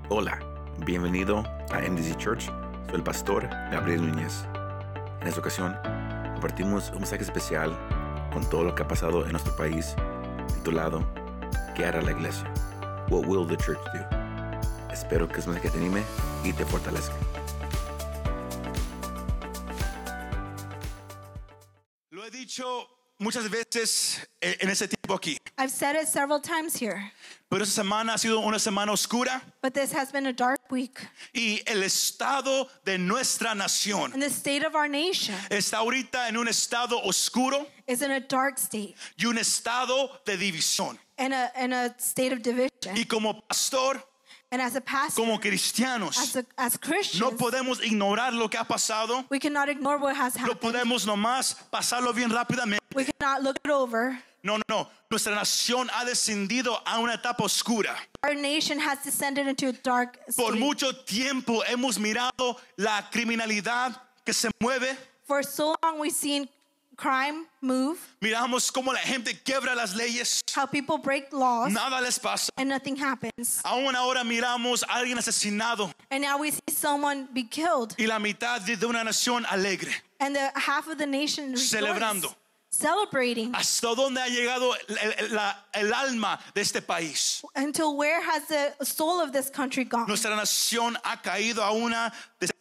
Hola, bienvenido a MDC Church. Soy el pastor Gabriel Núñez. En esta ocasión compartimos un mensaje especial con todo lo que ha pasado en nuestro país, titulado ¿Qué hará la iglesia? What will the church do? Espero que este mensaje te anime y te fortalezca. Lo he dicho muchas veces en ese tiempo aquí, I've said it several times here, pero esta semana ha sido una semana oscura but this has been a dark week. y el estado de nuestra nación And the state of our nation está ahorita en un estado oscuro is in a dark state y un estado de división. and a state of division. Y como pastor, And as a pastor, como cristianos, as Christians, no podemos ignorar lo que ha pasado. we cannot ignore what has No happened. podemos nomás pasarlo bien rápidamente. We cannot look it over. No. Nuestra nación ha descendido a una etapa oscura. Our nation has descended into a dark Por state. mucho tiempo hemos mirado la criminalidad que se mueve. For so long we've seen crime move, Miramos cómo la gente quebra las leyes. how people break laws, Nada les pasa. and nothing happens. Aún ahora miramos a alguien asesinado And now we see someone be killed, y la mitad de una nación alegre. and the half of the nation rejoice, Celebrando. celebrating. ¿Hasta dónde ha llegado el alma de este país? Until where has the soul of this country gone? Nuestra nación ha caído a una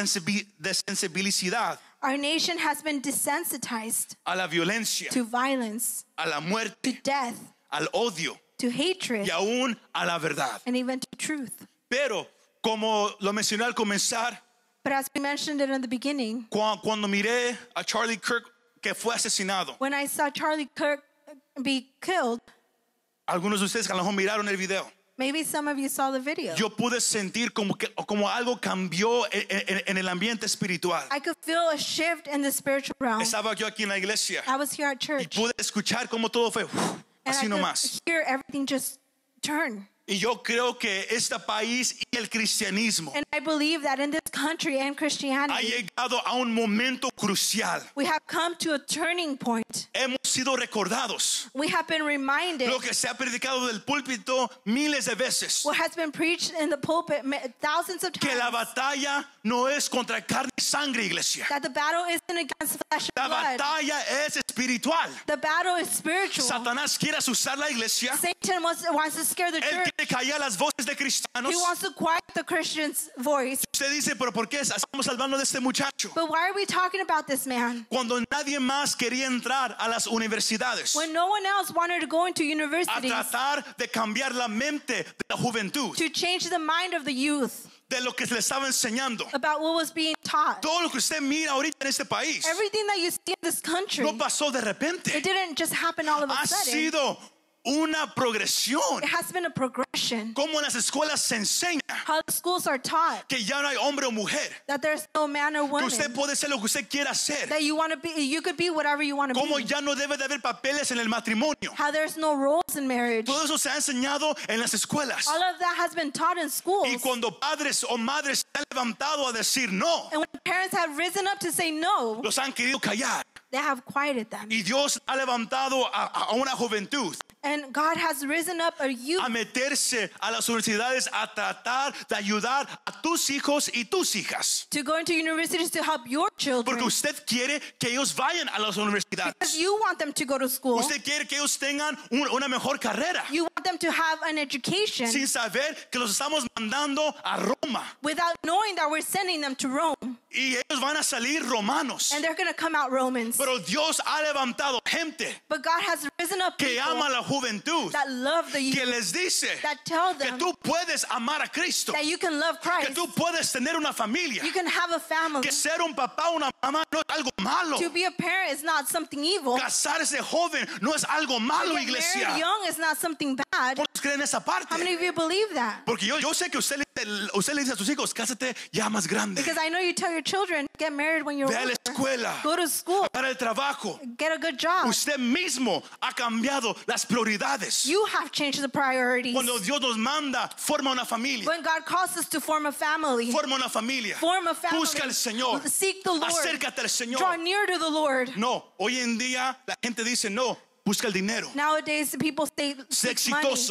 desensibilidad Our nation has been desensitized a la violencia, to violence, a la to muerte, death, al odio to hatred, y aún a la verdad. and even to truth. Pero, como lo mencioné al comenzar, But as we mentioned it in the beginning, cuando miré a Charlie Kirk que fue asesinado, when I saw Charlie Kirk be killed, algunos de ustedes a lo mejor miraron el video. maybe some of you saw the video. Yo pude sentir como algo cambió en el ambiente espiritual. I could feel a shift in the spiritual realm. Estaba yo aquí en la iglesia I was here at y church, pude escuchar cómo todo fue and así I nomás. could hear everything just turn. Y yo creo que este país y el cristianismo And I believe that in this country and ha Christianity, llegado a un momento crucial. we have come to a turning point. Hemos sido recordados. We have been reminded Lo que se ha predicado del púlpito miles de veces. what has been preached in the pulpit thousands of Que la times, batalla no es contra carne y sangre, iglesia. that the battle isn't against flesh La and blood. batalla es espiritual. The battle is spiritual. Satanás quiere asustar la iglesia. Satan wants to scare the Él church. quiere callar las voces de cristianos. He wants to quiet the Christian's voice. Usted dice, pero ¿por qué estamos hablando de este muchacho? But why are we talking about this man? Cuando nadie más quería entrar a las universidades When no one else wanted to go into a universities tratar de cambiar la mente de la juventud, to change the mind of the youth de lo que se le estaba enseñando. about what was being taught. Todo lo que usted mira ahorita en este país Everything that you see in this country, no pasó de repente. it didn't just happen all of a Ha sudden. sido una progresión. It has been a progression. Como en las escuelas se enseña How the schools are taught que ya no hay hombre o mujer. that there's no man or Que woman. usted puede ser lo que usted quiera hacer. That you could be whatever you want to Como be. ya no debe de haber papeles en el matrimonio. How there's no roles in marriage. Todo eso se ha enseñado en las escuelas. All of that has been taught in schools. Y cuando padres o madres se han levantado a decir no, And when parents have risen up to say no, los han querido callar. they have quieted them. Y Dios ha levantado a una juventud And God has risen up a youth a meterse a las universidades a tratar de ayudar a tus hijos y tus hijas. to go into universities to help your children. Porque usted quiere que ellos vayan a las Because universidades. you want them to go to school. Usted quiere que ellos tengan una mejor carrera. You want them to have an education Sin saber que los estamos mandando a Roma. without knowing that we're sending them to Rome. Y ellos van a salir romanos. And they're going to come out Romans. Pero Dios ha levantado gente But God has risen up que people ama a la juventud. that love the Que youth, les dice that tell que them tú puedes amar a Cristo. that you can love Que Christ. tú puedes tener una familia. You can have a family. Que ser un papá o una mamá no es algo malo. To be a parent is not something evil. Casarse joven no es algo To malo, get iglesia. married young is not something bad. ¿Cuántos creen esa parte? How many of you believe that? Porque yo sé que usted le dice a sus hijos, cásate ya más grande. Because I know you tell your children, get married when you're Ve a la older. escuela. Go to school. Para el trabajo. Get a good job. Usted mismo ha cambiado las prioridades. You have changed the priorities. Cuando Dios nos manda, forma una familia. When God calls us to form a family, Forma una familia. form a family. Busca al Señor. Seek the Lord. Acércate al Draw Señor. near to the Lord. No, hoy en día la gente dice no, busca el dinero. Nowadays, people say Sé seek money. exitoso.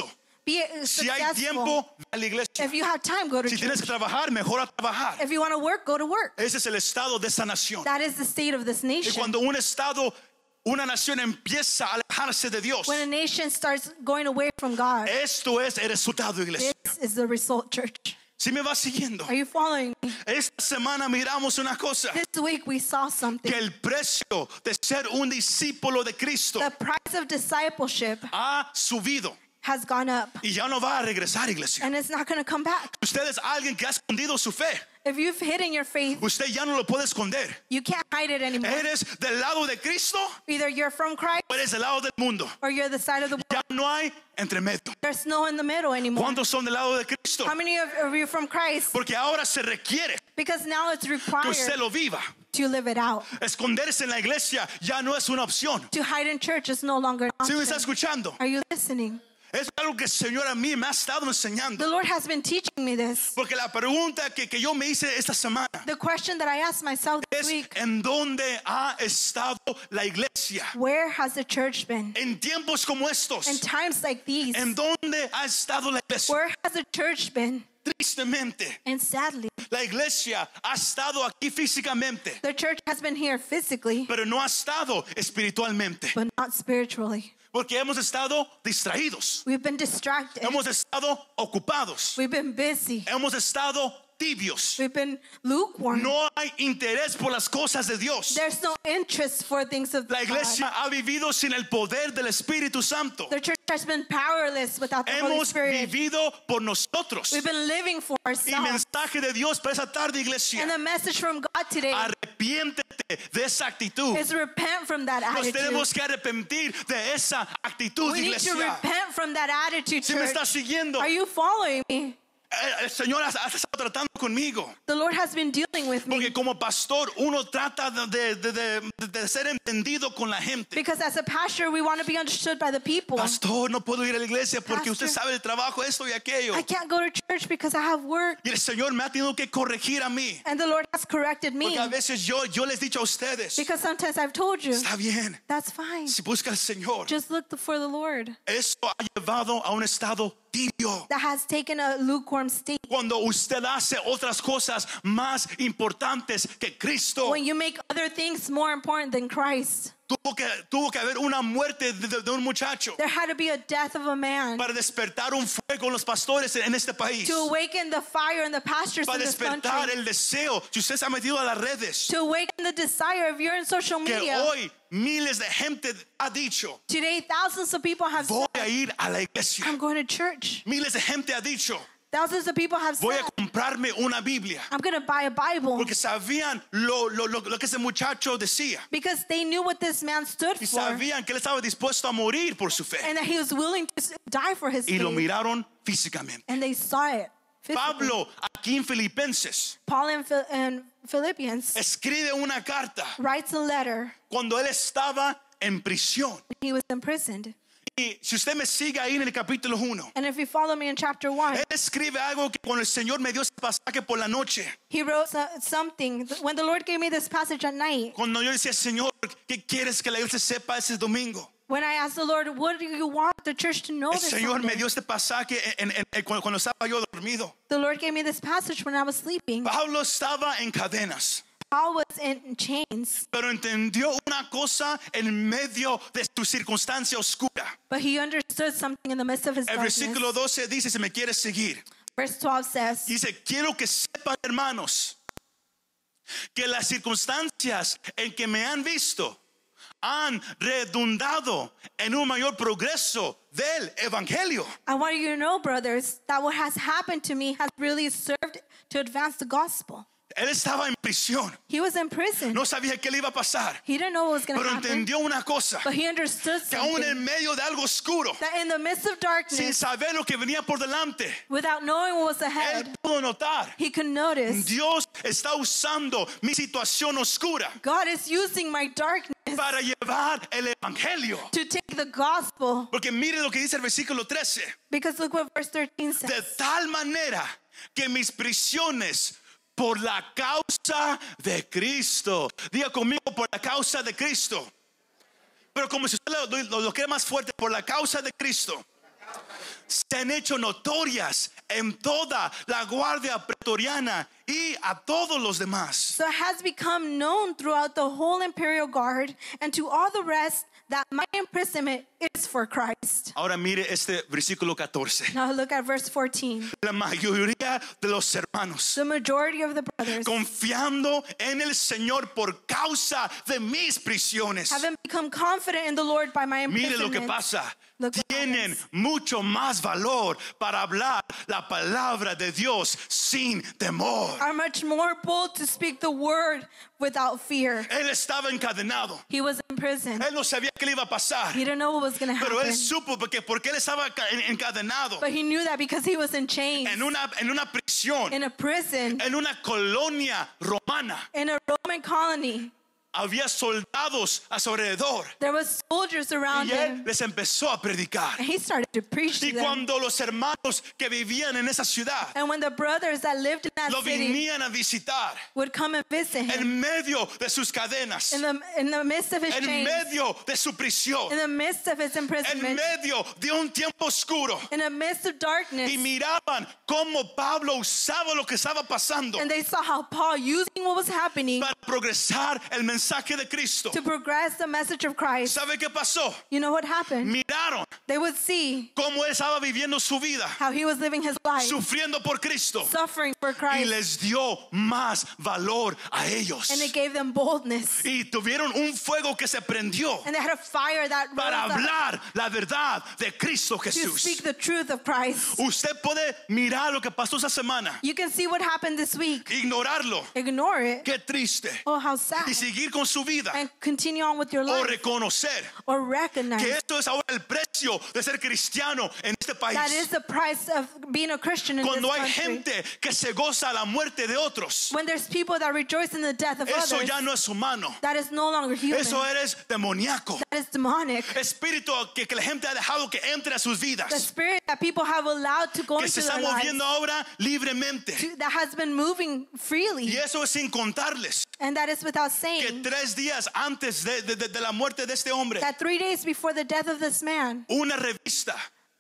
Be Si hay successful. tiempo, ve a la iglesia. If you have time, go to Si tienes church. que trabajar, mejor a trabajar. If you want to work, go to work. Ese es el estado de esta nación. That is the state of this Y nation. cuando un estado, una nación empieza a alejarse de Dios, When a nation starts going away from God, esto es el resultado, iglesia. this is the result, church. Si me va siguiendo. Are you following me? Esta semana miramos una cosa, This week we saw something. que el precio de ser un discípulo de Cristo The price of discipleship ha subido has gone up, y ya no va a regresar, iglesia. and it's not going to come back. Usted es alguien que ha escondido su fe. If you've hidden your faith, Usted ya no lo puede esconder. you can't hide it anymore. ¿Eres del lado de Cristo Either you're from Christ o eres del lado del mundo? or you're the side of the world. Ya no hay entre medio. There's no in the middle anymore. ¿Cuántos son del lado de Cristo? How many of you are from Christ? Porque ahora se requiere Because now it's que required usted lo viva. to live it out. Esconderse en la iglesia ya no es una opción. To hide in church is no longer an ¿Sí me está option. escuchando? Are you listening? Es algo que el Señor a mí me ha estado enseñando. The Lord has been teaching me this. Porque la pregunta que yo me hice esta semana The question that I asked myself this es week, ¿en dónde ha estado la iglesia? where has the church been? En tiempos como estos, In times like these, ¿en dónde ha estado la iglesia? where has the church been? Tristemente, And sadly, la iglesia ha estado aquí físicamente, the church has been here physically, pero no ha estado espiritualmente. but not spiritually. Porque hemos estado distraídos, We've been distracted. hemos estado ocupados, We've been busy. hemos estado tibios. We've been lukewarm. No hay interés por las cosas de Dios. There's no interest for things of La God. iglesia ha vivido sin el poder del Espíritu Santo. The church has been powerless without the Holy Hemos Spirit. vivido por nosotros. We've been living for Y ourselves. mensaje de Dios para esa tarde, iglesia. And the message from God today Arrepiéntete de esa actitud. is repent from that Nos attitude. tenemos que arrepentir de esa actitud, We need to iglesia. repent from that attitude, Si me church. está siguiendo, Are you following me? el Señor ha estado tratando conmigo. The Lord has been dealing with me. Porque como pastor uno trata de ser entendido con la gente. Because as a pastor, we want to be understood by the people. Pastor, no puedo ir a la iglesia porque usted Pastor, sabe el trabajo, esto y aquello. I can't go to church because I have work. Y el Señor me ha tenido que corregir a mí. And the Lord has corrected me. Porque a veces yo les he dicho a ustedes, Because sometimes I've told you, está bien, that's fine. si busca al Señor. Just look for the Lord. Esto ha llevado a un estado tibio. That has taken a lukewarm state. Cuando usted hace otras cosas más importantes que Cristo, When you make other things more important than Christ, tuvo que haber una muerte de un muchacho there had to be a death of a man para despertar un fuego en los pastores en este país. to awaken the fire in the pastors Para in this despertar country. el deseo, si usted se ha metido a las redes, To awaken the desire if you're in social que media. hoy miles de gente ha dicho, Today, thousands of people have voy said, a ir a la iglesia. I'm going to church. Miles de gente ha dicho, Thousands of people have voy said, a comprarme una Biblia. I'm going to buy a Bible. Porque sabían lo que ese muchacho decía. Because they knew what this man stood Y for. sabían que él estaba dispuesto a morir por su fe. And that he was willing to die for his Y lo faith. miraron físicamente. And they saw it. physically. Pablo, aquí en Filipenses, Paul in Philippians escribe una carta writes a letter. cuando él estaba en prisión. He was imprisoned. Y si usted me sigue ahí en el capítulo 1, And if you follow me in chapter 1, él escribe algo que cuando el Señor me dio ese pasaje por la noche, he wrote something. When the Lord gave me this passage at night, cuando yo decía, Señor, ¿qué quieres que la iglesia sepa ese domingo? when I asked the Lord, what do you want the church to know El this Señor me Sunday? dio este pasaje cuando estaba yo dormido. The Lord gave me this passage when I was sleeping. Pablo estaba en cadenas, Paul was in chains, pero entendió una cosa en medio de su circunstancia oscura. but he understood something in the midst of his El darkness. versículo 12 dice, si me quieres seguir, Verse 12 says, dice, quiero que sepan, hermanos, que las circunstancias en que me han visto han redundado en un mayor progreso del evangelio. I want you to know, brothers, that what has happened to me has really served to advance the gospel. Él estaba en prisión, He was in prison. no sabía qué le iba a pasar, He didn't know what was going to pero happen, entendió una cosa, but he understood que aún something. en medio de algo oscuro, That in the midst of sin darkness, saber lo que venía por delante, without knowing what was él ahead, pudo notar, he could notice Dios está usando mi situación oscura God is using my darkness para llevar el evangelio. to take the gospel. Porque mire lo que dice el versículo 13. Because look what verse 13 De says. tal manera que mis prisiones por la causa de Cristo. Diga conmigo, por la causa de Cristo. Pero como si usted lo quiere más fuerte, por la causa de Cristo. se han hecho notorias en toda la guardia pretoriana y a todos los demás. So it has become known throughout the whole imperial guard and to all the rest that my imprisonment is for Christ. Ahora mire este versículo 14. Now look at verse 14. La mayoría de los hermanos, The majority of the brothers, confiando en el Señor por causa de mis prisiones. having become confident in the Lord by my Mire lo que imprisonment, pasa. Look what Tienen happens. mucho más valor para hablar la palabra de Dios sin temor. are much more bold to speak the word without fear. Él estaba encadenado. He was in prison. Él no sabía qué le iba a pasar. He didn't know what was going to Pero happen. él supo porque él estaba encadenado But he knew that because he was in chains, en una prisión, in a prison, en una colonia romana. in a Roman colony. Había soldados a su alrededor There was soldiers around y él him. les empezó a predicar. And he started to preach Y to them. cuando los hermanos que vivían en esa ciudad And when the brothers that lived in that lo city venían a visitar would come and visit him en medio de sus cadenas, in the midst of his en chains, medio de su prisión, in the midst of his en imprisonment, medio de un tiempo oscuro, in the midst of darkness, y miraban cómo Pablo usaba lo que estaba pasando and they saw how Paul using what was happening para progresar el mensaje de Cristo. to progress the message of Christ. ¿Sabe qué pasó? You know what happened? Miraron They would see cómo él estaba viviendo su vida, how he was living his life, sufriendo por Cristo, suffering for y Christ, les dio más valor a ellos. and it gave them boldness. Y tuvieron un fuego que se prendió And they had a fire that para rose up hablar la verdad de Cristo to Jesús. speak the truth of Christ. Usted puede mirar lo que pasó esa semana, You can see what happened this week. ignorarlo, Ignore it. qué triste, Oh, how sad. y seguir con su vida, And continue on with your o life. reconocer Or recognize que esto es ahora el precio de ser cristiano en este that país. is the price of being a Christian in this Cuando hay country. gente que se goza la muerte de otros, When there's people that rejoice in the death of eso others, ya no es humano, that is no longer human. eso eres demoníaco. That is demonic. Espíritu que la gente ha dejado que entre a sus The vidas, spirit that people have allowed to go que se into está their lives, moviendo ahora libremente. that has been moving freely. Y eso es sin contarles And that is without que saying 3 días antes de la muerte de este hombre, that 3 days before the death of this man, una revista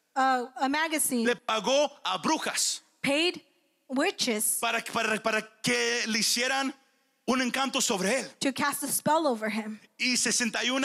a magazine le pagó a brujas paid witches para que le hicieran un encanto sobre él. to cast a spell over him. Y 61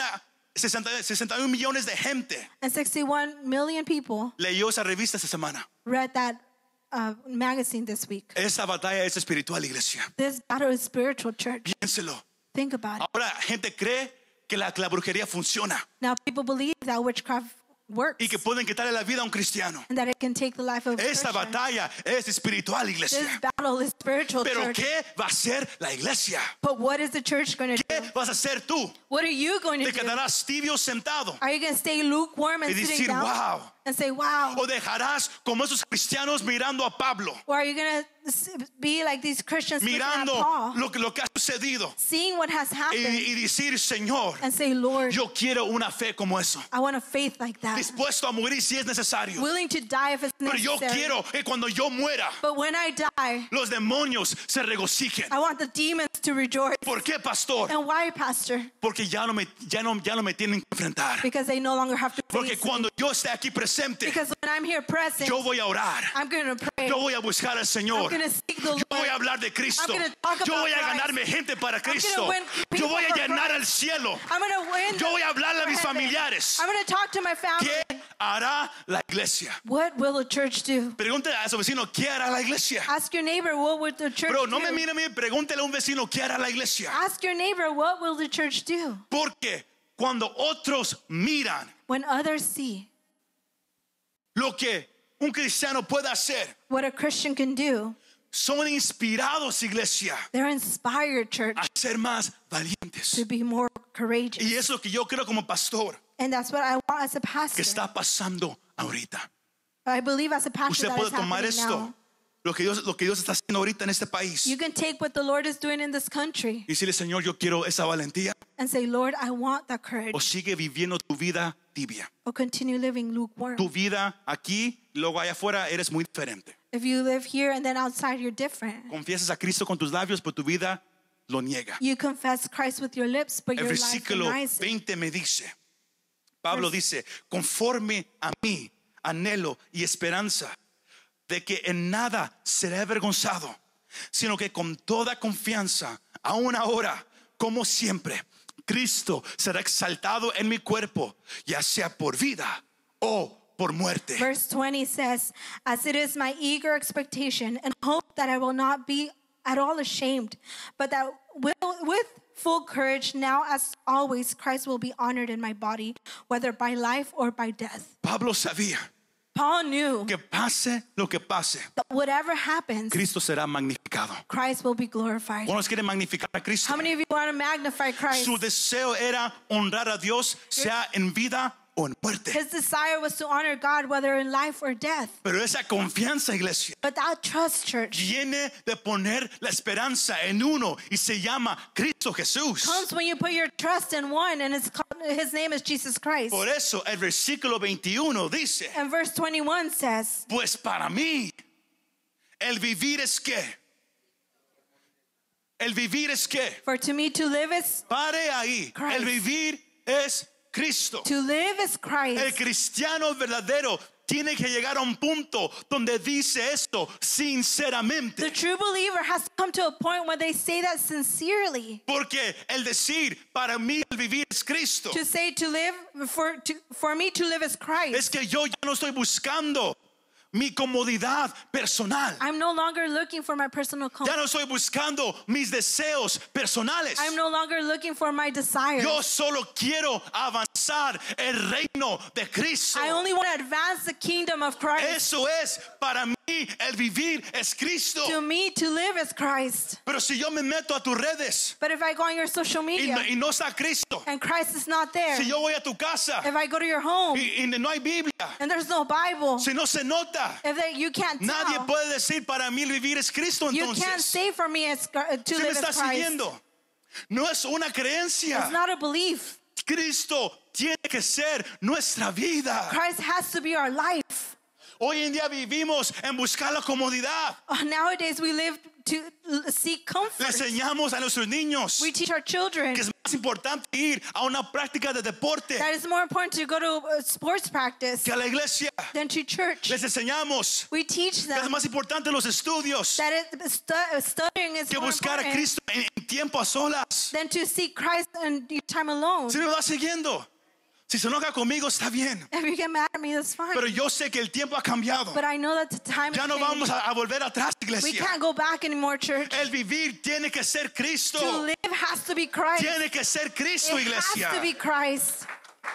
millones de gente And 61 million people leyó esa revista esta semana. read that magazine this week. Esa batalla es espiritual, iglesia. This battle is spiritual, church. Piénselo. Think about it. Ahora gente cree que la brujería funciona Now people believe that witchcraft works y que pueden quitarle la vida a un cristiano. and that it can take the life of a Esta Christian. batalla es espiritual, This iglesia. battle is spiritual, Pero church. ¿qué va a hacer la iglesia? But what is the church going to do? ¿Qué vas a hacer tú? What are you going to ¿Te do? quedarás tibio sentado Are you going to stay lukewarm and y sitting decir, down wow? and say, wow? ¿O dejarás como esos cristianos mirando a Pablo, Or are you going to be like these Christians looking at mirando Paul, lo que ha sucedido seeing what has happened y decir, Señor, and say, Lord, yo quiero una fe como eso, I want a faith like that, dispuesto a morir si es necesario, willing to die if it's pero yo necessary. quiero que cuando yo muera, But when I die, los demonios se regocijen. I want the demons to rejoice. ¿Por qué, pastor? And why, Pastor? Porque ya no me tienen que enfrentar. Because they no longer have to Porque face me. cuando yo esté aquí presente, Because when I'm here present, yo voy a orar, I'm going to pray. yo voy a buscar al I'm Señor, going to seek the yo Lord. voy a hablar de Cristo, I'm gonna talk yo about voy a Christ. ganarme gente para Cristo, win yo people voy a for llenar Christ. al cielo, I'm going to win. yo voy a hablarle a mis for heaven. familiares. I'm going to talk to my family. ¿Qué hará la iglesia? What will the church do? Pregúntele a su vecino, ¿qué hará la iglesia? Ask your neighbor, what will the church Pero do? no me mire a mí, pregúntele a un vecino, ¿qué hará la iglesia? Ask your neighbor, what will the church do? Porque cuando otros miran When others see lo que un cristiano puede hacer, what a Christian can do, son inspirados, iglesia, they're inspired, church, a ser más valientes. to be more courageous. Y es lo que yo creo como pastor And that's what I want as a que pastor. está pasando ahorita. I believe as a pastor Usted that puede is tomar happening esto, now. lo que Dios está haciendo ahorita en este país, You can take what the Lord is doing in this country y decirle, Señor, yo quiero esa valentía, and say, Lord, I want that courage. o sigue viviendo tu vida tibia. Or continue living lukewarm. Tu vida aquí, luego allá afuera, eres muy diferente. If you live here and then outside, you're different. Confiesas a Cristo con tus labios, pero tu vida lo niega. You confess Christ with your lips, but El your life versículo denies it. 20 me dice, Pablo dice, conforme a mí anhelo y esperanza de que en nada seré avergonzado, sino que con toda confianza, aún ahora, como siempre, Cristo será exaltado en mi cuerpo, ya sea por vida o por muerte. Verse 20 says, as it is my eager expectation and hope that I will not be at all ashamed, but that with full courage, now as always, Christ will be honored in my body, whether by life or by death. Pablo sabía Paul knew que pase lo que pase, that whatever happens, Cristo será magnificado. Christ will be glorified. ¿Cuántos quieren magnificar a Cristo? How many of you want to magnify Christ? Su deseo era honrar a Dios, sea en vida o en muerte. His desire was to honor God, whether in life or death. Pero esa confianza, iglesia, But that trust, church, viene de poner la esperanza en uno y se llama Cristo Jesús. comes when you put your trust in one, and his name is Jesus Christ. Por eso el versículo 21 dice, And verse 21 says, pues para mí el vivir es qué. El vivir es qué. for to me to live is Pare ahí. Christ. El vivir es Cristo. El Christ. cristiano verdadero tiene que llegar a un punto donde dice esto The sinceramente. true believer has to come to a point where they say that sincerely. Porque el decir para mí el vivir es Cristo To say to live, for me to live is Christ. es que yo ya no estoy buscando mi comodidad personal. I'm no longer looking for my personal Ya comfort. no estoy buscando mis deseos personales. I'm no longer looking for my desires. Yo solo quiero avanzar el reino de Cristo. I only want to advance the kingdom of Christ. Eso es para mí el vivir es Cristo. To me, to live is Christ. Pero si yo me meto a tus redes But if I go on your social media y no está Cristo, and Christ is not there, si yo voy a tu casa if I go to your home y no hay Biblia, and there's no Bible, si no se nota, you can't nadie tell, puede decir para mí el vivir es Cristo. you can't Entonces, say for me to ¿sí me live está as Christ. siguiendo? No es una creencia. It's not a belief. Cristo tiene que ser nuestra vida. Christ has to be our life. Hoy en día vivimos en buscar la comodidad. Nowadays we live to seek Le comfort. enseñamos a nuestros niños We teach our children que es más importante ir a una práctica de deporte that it's more important to go to sports practice que a la iglesia. than to church. Les enseñamos We teach que es them más importante los estudios that studying is que more buscar a important Cristo en tiempo a solas. than to seek Christ in your time alone. Si me va siguiendo, si se enoja conmigo está bien, If you get mad at me, that's fine. pero yo sé que el tiempo ha cambiado. But I know that the time Ya has no changed. vamos a volver atrás, We iglesia. can't go back anymore, church. El vivir tiene que ser Cristo. To live has to be Christ. Tiene que ser Cristo, It iglesia. has to be Christ.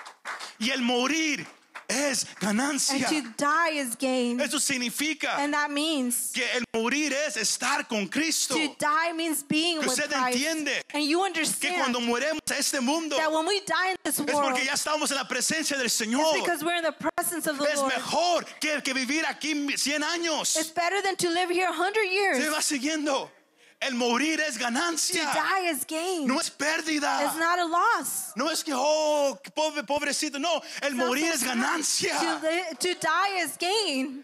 Y el morir es And ganancia. to die is gain. Eso significa And that means que el morir es estar con Cristo. to die means being Que with usted Christ. entiende And you que understand cuando mueremos a este mundo that when we die in this es world, porque ya estamos en la presencia del it's Señor. because we're in the presence of the Es Lord. mejor que vivir aquí 100 años. It's better than to live here 100 years. Se va siguiendo. El morir es To ganancia. die is gain. No es pérdida. It's not a loss. No es que, pobrecito. No, el morir es ganancia. To die is gain.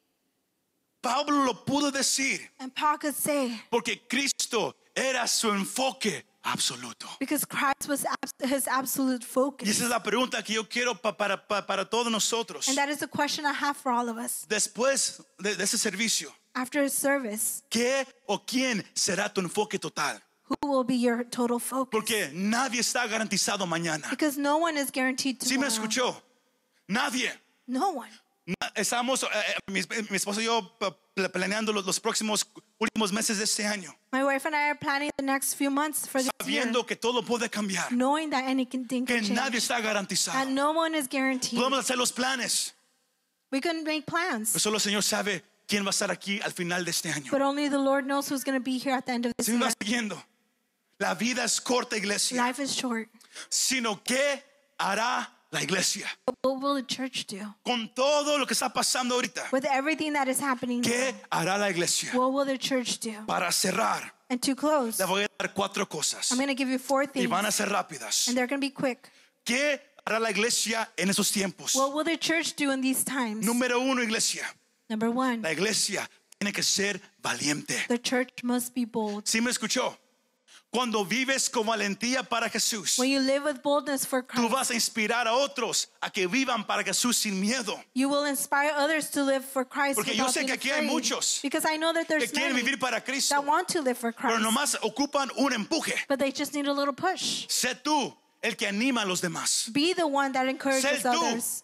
Pablo lo pudo decir And Paul could say, porque Cristo era su enfoque absoluto. because Christ was his absolute Y focus. esa es la pregunta que yo quiero para todos nosotros. And that is a question I have for all of us. Después de ese servicio, After his service, ¿qué o quién será tu enfoque total? who will be your total focus? Porque nadie está garantizado mañana. Because no one is guaranteed ¿Sí me tomorrow. escuchó? Nadie. No one. Estamos, mi esposo y yo planeando los próximos últimos meses de este año, My wife and I are planning the next few months for this year, sabiendo que todo puede cambiar, knowing that anything que can nadie change. está garantizado. And no one is guaranteed. Podemos hacer los planes, We can make plans, pero solo el Señor sabe quién va a estar aquí al final de este año. but only the Lord knows who's going to be here at the end of this Si me year. va siguiendo, la vida es corta, iglesia, Life is short. sino ¿qué hará la iglesia? What will the church do? Con todo lo que está pasando ahorita, With everything that is happening, ¿qué hará la iglesia? what will the church do? Para cerrar, And to close, le voy a dar 4 cosas I'm going to give you 4 y things, van a ser rápidas. and they're going to be quick. ¿Qué hará la iglesia en esos tiempos? What will the church do in these times? Número 1, iglesia. Number 1, La iglesia tiene que ser valiente. the church must be bold. ¿Sí me escuchó? Cuando vives con valentía para Jesús, When you live with boldness for tú Christ, vas a inspirar a otros a que vivan para Jesús sin miedo. you will inspire others to live for Christ Porque yo without sé being que aquí hay afraid. muchos Because I know that Que there's quieren many vivir para Cristo, that want to live for pero Christ, nomás ocupan un empuje. but they just need a little push. Sé tú el que anima a los demás. Be the one that encourages Sé tú. others.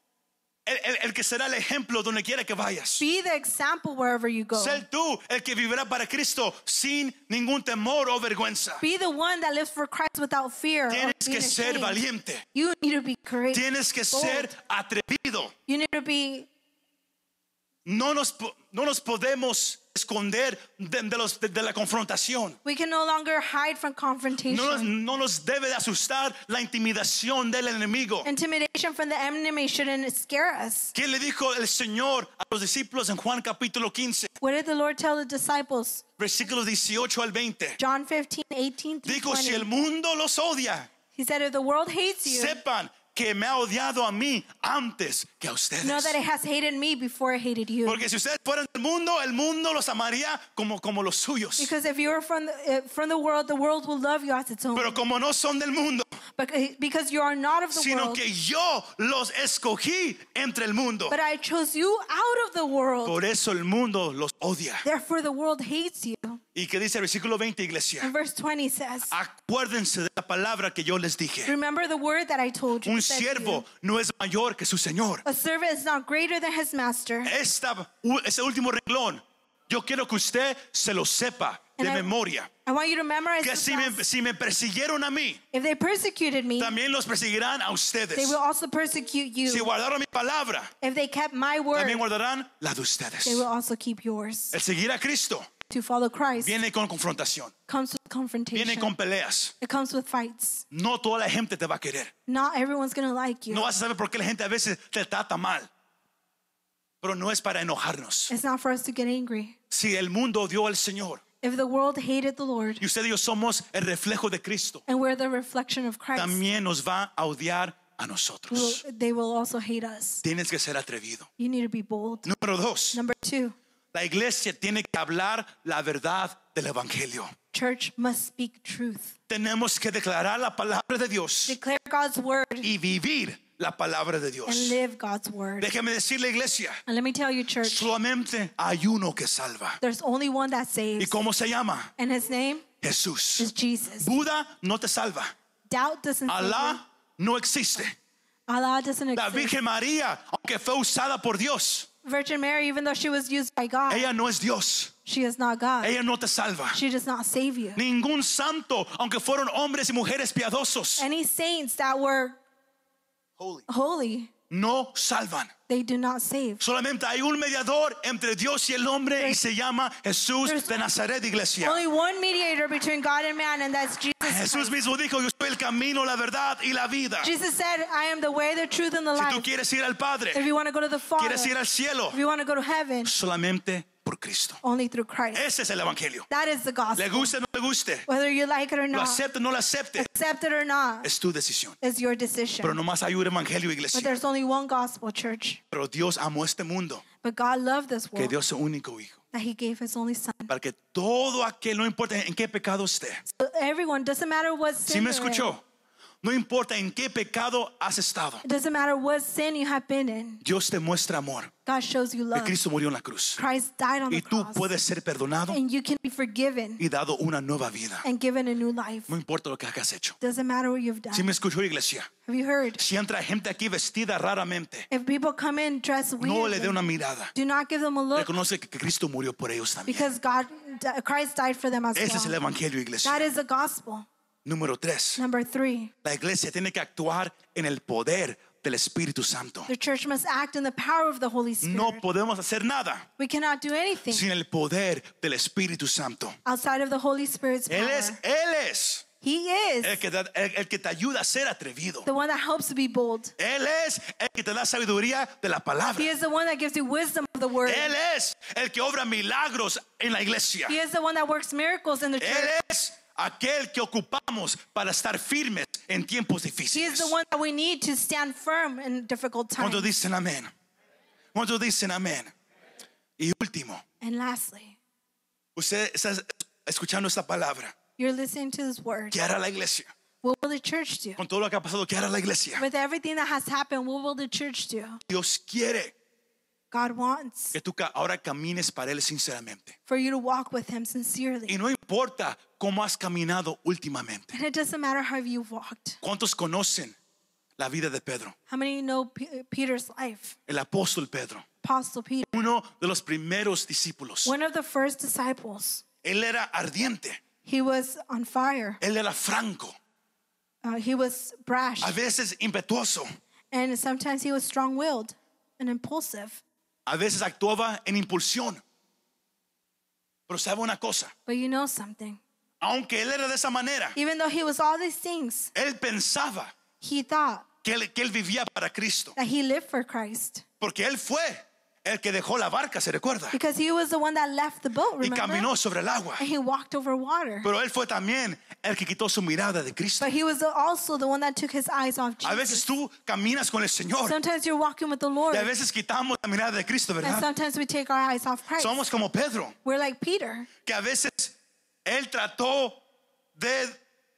El que será el ejemplo donde quiera que vayas. Be the example wherever you go. Sé tú el que vivirá para Cristo sin ningún temor o vergüenza. Be the one that lives for Christ without fear or Tienes being que ser ashamed. valiente. You need to be courageous. Tienes que ser atrevido. You need to be. No nos podemos esconder de la confrontación. We can no longer hide from confrontation. No nos debe de asustar la intimidación del enemigo. Intimidation from the enemy shouldn't scare us. ¿Qué le dijo el Señor a los discípulos en Juan capítulo 15, What did the Lord tell the disciples? versículos 18 al 20? John 15:18 through Dijo, si el 20. mundo los odia, He said, if the world hates you, sepan que me ha odiado a mí antes que a ustedes. know that it has hated me before it hated you. Porque si ustedes fueran del mundo, el mundo los amaría como los suyos. Because if you are from the world will love you as its own. Pero como no son del mundo, But because you are not of the sino world, que yo los escogí entre el mundo. but I chose you out of the world. Por eso el mundo los odia. Therefore, the world hates you. ¿Y qué dice el versículo 20, iglesia? And verse 20 says, Acuérdense de la palabra que yo les dije. remember the word that I told you. Un said to siervo you. no es mayor que su señor. A servant is not greater than his master. Ese último renglón, yo quiero que usted se lo sepa de And I- memoria. I want you to memorize Que this last. si me persiguieron a mí, If they persecuted me, también los perseguirán a they ustedes. will also persecute you. Si guardaron mi palabra, If they kept my word, también guardarán la de ustedes. they will also keep yours. El seguir a Cristo To follow Christ viene con confrontación, comes with confrontation. viene con peleas. It comes with fights. No toda la gente te va a querer. Not everyone's going to like you. No vas a saber por qué la gente a veces te trata mal. Pero no es para enojarnos. It's not for us to get angry. Si el mundo odió al Señor If the world hated the Lord y usted y yo somos el reflejo de Cristo, and we're the reflection of Christ, también nos va a odiar a nosotros. they will also hate us. Tienes que ser atrevido. You need to be bold. Número 2, Number 2, la iglesia tiene que hablar la verdad del evangelio. church must speak truth. Tenemos que declarar la palabra de Dios Declare God's word y vivir la palabra de and Dios. live God's word. Déjeme decirle, iglesia, And let me tell you, church, solamente hay uno que salva. there's only one that ¿Y saves, cómo se llama? and his name Jesús. is Jesus. Buda no te salva. Doubt doesn't save you. Alá no existe. Allah doesn't La exist. Virgen María, aunque fue usada por Dios, Virgin Mary, even though she was used by God, ella no es Dios. she is not God. Ella no te salva. She does not save you. Ningún santo, aunque fueron hombres y mujeres piadosos, Any saints that were holy, no salvan. they do not save. Solamente hay un mediador entre Dios y el hombre y se llama Jesús de Nazaret, iglesia. Only one mediator between God and man, and that's Jesus Jesús Christ. mismo dijo, yo soy el camino, la verdad y la vida. Jesus said, I am the way, the truth, and the Si tú life. quieres ir al Padre, If you want to go to the Father, quieres ir al cielo, if you want to go to heaven, solamente por Cristo. only through Christ. Ese es el evangelio. That is the gospel. Le guste o no le guste, Whether you like it or lo not, acepte o no lo acepte, accept it or not, es tu decisión. is your decision. Pero nomás hay un evangelio, But iglesia. there's only one gospel, church. Pero Dios amó este mundo, But God loved this que world, dio su único hijo, that He gave His only Son. para que todo aquel, no importa en qué pecado esté. So everyone, doesn't matter what Si sin me you're in. escuchó, no importa en qué pecado has estado, It doesn't matter what sin you have been in. Dios te muestra amor. God shows you Que love. Cristo murió en la cruz. Christ died on Y the tú cross. puedes ser perdonado And you can be forgiven y dado una nueva vida. and given a new life. No importa lo que hayas hecho. Doesn't matter what you've done. Si me escuchó, iglesia, Have you heard? si entra gente aquí vestida raramente, If people come in dressed no le dé weirdly, una mirada. do not give them a look, Reconoce que Cristo murió por ellos también. because Christ died for them as Ese es el well. evangelio, iglesia. That is the gospel. Número 3. Number 3, La iglesia tiene que actuar en el poder del Espíritu Santo. the church must act in the power of the Holy Spirit. No podemos hacer nada We cannot do anything sin el poder del Espíritu Santo. outside of the Holy Spirit's power. Él es He is el que te ayuda a ser atrevido. the one that helps to be bold. Él es el que te da sabiduría de la palabra. He is the one that gives you wisdom of the word. Él es el que obra milagros en la iglesia. He is the one that works miracles in the church. Él es aquel que ocupamos para estar firmes en tiempos He is difíciles. the one that we need to stand firm in difficult times. ¿Cuántos dicen amén? ¿Cuántos dicen amén? Y último, And lastly, usted está escuchando esta palabra. You're listening to this word. ¿Qué hará la iglesia? What will the church do? Con todo lo que ha pasado, ¿qué hará la iglesia? With everything that has happened, what will the church do? Dios quiere God wants que tú ahora camines para Él sinceramente. for you to walk with him sincerely. Y no importa cómo has caminado últimamente. And it doesn't matter how you've walked. ¿Cuántos conocen la vida de Pedro? How many know Peter's life? El apóstol Pedro, Apostle Peter, uno de los primeros discípulos. one of the first disciples. Él era ardiente, He was on fire. él era franco, He was brash. a veces impetuoso, And sometimes he was strong-willed and impulsive. a veces actuaba en impulsión. Pero sabe una cosa, But you know something. aunque él era de esa manera, Even though he was all these things, él pensaba he thought que él vivía para Cristo. that he lived for Christ. Porque él fue el que dejó la barca, ¿se recuerda? Because he was the one that left the boat, Y remember? caminó sobre el agua. And he walked over water. Pero él fue también el que quitó su mirada de Cristo. But he was also the one that took his eyes off A Jesus. veces tú caminas con el Señor Sometimes you're walking with the Lord. y a veces quitamos la mirada de Cristo, And ¿verdad? sometimes we take our eyes off Christ. Somos como Pedro, We're like Peter. que a veces él trató de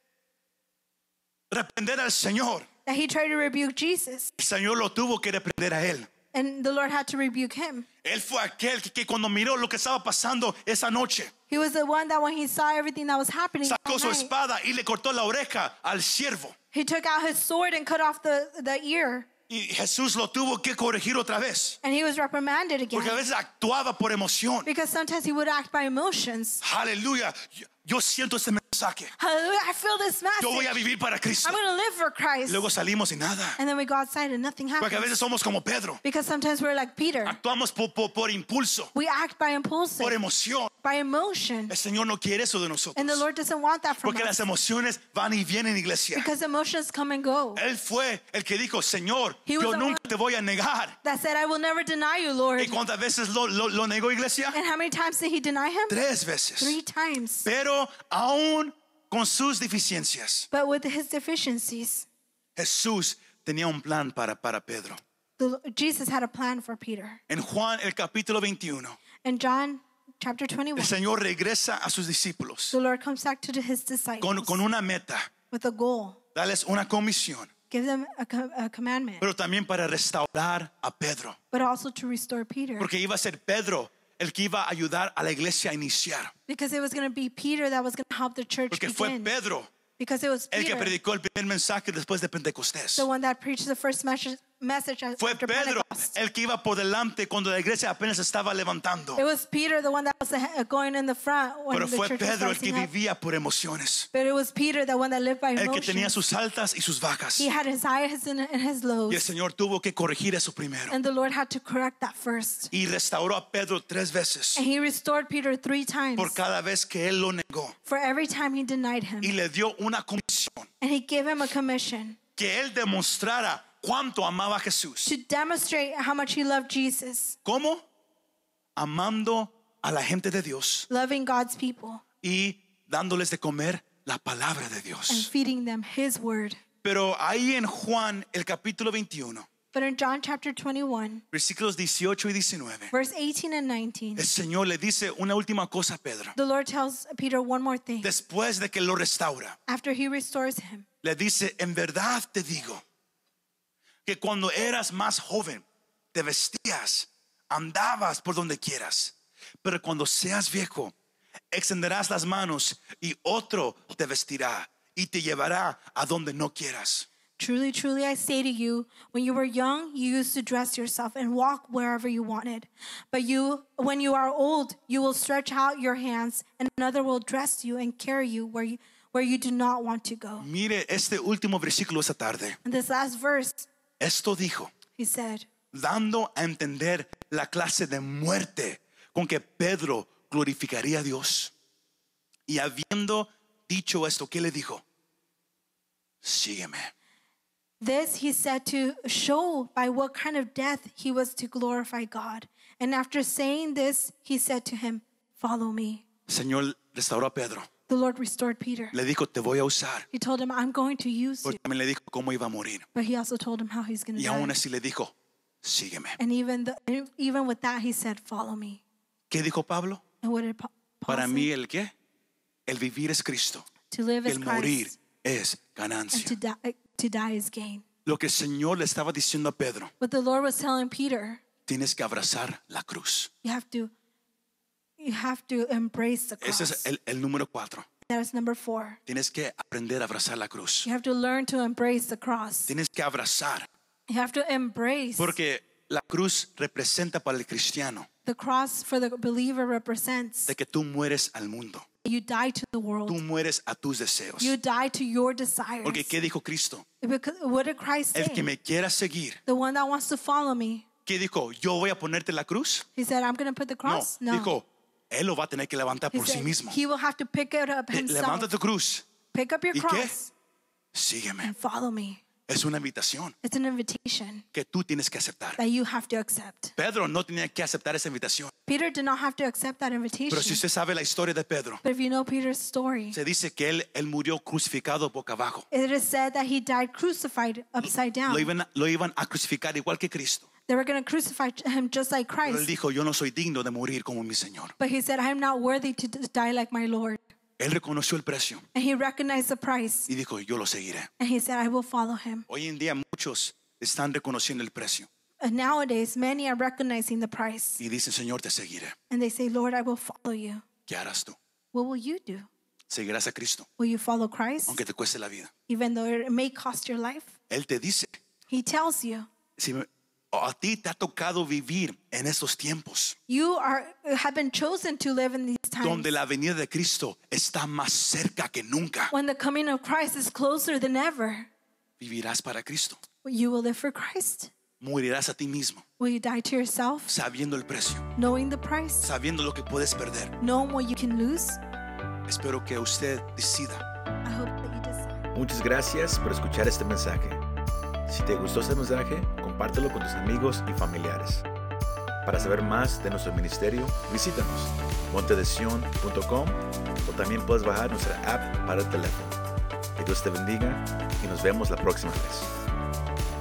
reprender al Señor. That he tried to rebuke Jesus. El Señor lo tuvo que reprender a él. And the Lord had to rebuke him. Él fue aquel que cuando miró lo que estaba pasando esa noche, He was the one that when he saw everything that was happening that sacó su night, espada y le cortó la oreja al siervo. he took out his sword and cut off the ear. Y Jesús lo tuvo que corregir otra vez. And he was reprimanded Porque a again. veces actuaba por emoción. Because sometimes he would act by emotions. Aleluya. Yo siento este mensaje. Hallelujah, I feel this Yo voy a message. vivir para Cristo. I'm going to live for Christ. Luego salimos y nada. And then we go outside and nothing Porque a happens. veces somos como Pedro. Because sometimes we're like Peter. Actuamos por impulso, We act by impulsive, por emoción. by emotion. El Señor no quiere eso de And the nosotros. Lord doesn't want that from Porque us. las emociones van y vienen, iglesia. Because emotions come and go. Él fue el que dijo, Señor, He was yo the nunca one- te voy a negar. That said, I will never deny you, Lord. ¿Y cuántas veces lo negó, iglesia? And how many times did he deny him? 3 veces. 3 times. Pero aún con sus deficiencias, But with his deficiencies, Jesús tenía un plan para Pedro. Jesus had a plan for Peter. En Juan, el capítulo 21, In John chapter el 21, Señor regresa a sus discípulos the Lord comes back to his disciples con una meta, with a goal. darles una comisión, Give them a commandment, pero también para restaurar a Pedro. but also to restore Peter. Porque iba a ser Pedro el que iba a ayudar a la iglesia a iniciar. Because it was going to be Peter that was going to help the church Porque fue begin. Pedro Because it was el que Peter, predicó el primer mensaje después de Pentecostés. the one that preached the first message Fue after Pedro Pentecost. el que iba por delante cuando la iglesia apenas estaba levantando. It was Peter, the one that was going in the front when Pero the fue church was Pedro el que rising up. vivía por emociones. But it was Peter, the one that lived by El que tenía emotions. sus altas y sus bajas. He had his highs and his Y el lows. Señor tuvo que corregir eso primero. And the Lord had to correct that first. Y restauró a Pedro 3 veces And he restored Peter 3 times por cada vez que él lo negó. for every time he denied him. Y le dio una comisión And he gave him a commission que él demostrara cuánto amaba a Jesús. to demonstrate how much he loved Jesus, ¿Cómo? Amando a la gente de Dios loving God's people y dándoles de comer la palabra de and Dios. feeding them his word. Pero ahí en Juan, el capítulo 21, But in John chapter 21, versículos 18 y 19, verse 18 and 19, el Señor le dice una última cosa a Pedro. the Lord tells Peter one more thing. Después de que lo restaura, After he restores him, le dice, en verdad te digo, que cuando eras más joven, te vestías, andabas por donde quieras, pero cuando seas viejo, extenderás las manos y otro te vestirá y te llevará a donde no quieras. truly, truly, I say to you, when you were young, you used to dress yourself and walk wherever you wanted. But when you are old, you will stretch out your hands, and another will dress you and carry you where you do not want to go. Mire este último versículo esta tarde. And this last verse, Esto dijo, he said, dando a entender la clase de muerte con que Pedro glorificaría a Dios. Y habiendo dicho esto, ¿qué le dijo? Sígueme. this he said to show by what kind of death he was to glorify God. And after saying this, he said to him, follow me. Señor restauró a Pedro. The Lord restored Peter. Le dijo, te voy a usar. He told him, I'm going to use you. Porque también le dijo cómo iba a morir. But he also told him how he's going to Y aún die. así le dijo, sígueme. And even with that, he said, follow me. ¿Qué dijo Pablo? And what did Paul Para say? mí el qué? El vivir es Cristo. To live que is el morir Christ, es and ganancia. to die is gain. Lo que el Señor le estaba diciendo a Pedro, But the Lord was telling Peter, tienes que abrazar la cruz. you have to embrace the Ese cross. es el número 4. That is number 4. Tienes que aprender a abrazar la cruz. You have to learn to embrace the cross. Tienes que abrazar, You have to embrace. porque la cruz representa para el cristiano The cross for the believer represents de que tú mueres al mundo. you die to the world. Tú mueres a tus deseos. You die to your desires. Porque ¿qué dijo Cristo? Because what did Christ El que say? me quiera seguir. The one that wants to follow me. ¿Qué dijo? ¿Yo voy a ponerte la cruz? He said, I'm going to put the No, cross. No. dijo, Él lo va a tener que levantar He por sí said, mismo. he will have to pick it up Levanta himself. tu cruz. Pick up your ¿Y qué? cross Sígueme. and follow me. Es una invitación It's an invitation que tú tienes que aceptar. that you have to accept. Pedro no tenía que aceptar esa invitación. Peter did not have to accept that invitation. Pero si usted sabe la historia de Pedro, But if you know Peter's story, se dice que él murió crucificado boca abajo. it is said that he died crucified upside down. Lo iban a crucificar igual que Cristo. They were going to crucify him just like Pero él Christ. dijo, yo no soy digno de morir como mi Señor. But he said, I am not worthy to die like my Lord. Él reconoció el precio And he recognized the price. y dijo, yo lo seguiré. And he said, I will follow him. Hoy en día muchos están reconociendo el precio And nowadays, many are recognizing the price. y dicen, Señor, te seguiré. And they say, Lord, I will follow you. ¿Qué harás tú? What will you do? Seguirás a Cristo, Will you follow Christ? aunque te cueste la vida. Even though it may cost your life? Él te dice, He tells you, si a ti te ha tocado vivir en estos tiempos you have been chosen to live in these times. donde la venida de Cristo está más cerca que nunca, When the coming of Christ is closer than ever, vivirás para Cristo. you will live for Christ. Morirás a ti mismo, Will you die to yourself, sabiendo el precio, knowing the price, sabiendo lo que puedes perder. knowing what you can lose? Espero que usted decida. I hope that you decide. Muchas gracias por escuchar este mensaje. Si te gustó este mensaje, compártelo con tus amigos y familiares. Para saber más de nuestro ministerio, visítanos montedesion.com o también puedes bajar nuestra app para el teléfono. Que Dios te bendiga y nos vemos la próxima vez.